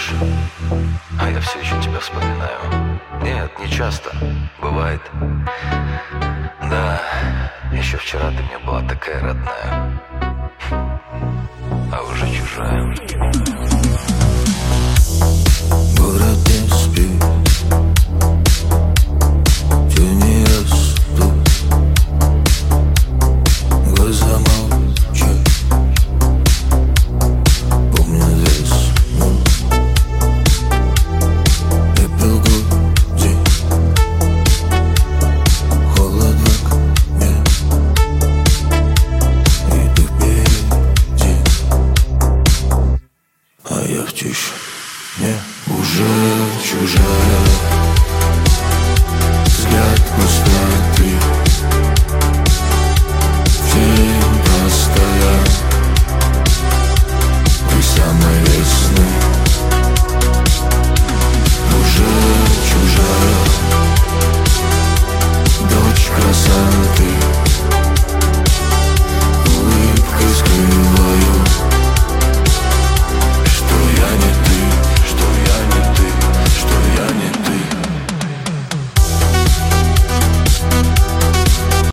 звонишь, а я все еще тебя вспоминаю. Нет, не часто, бывает. Да, еще вчера ты мне была такая родная, а уже чужая. Город не спит, тени растут, глаза молчат, помнят весну. Пепел груди, холод в окне, и ты впереди, а я в тишине. Уже чужая, взгляд пустой.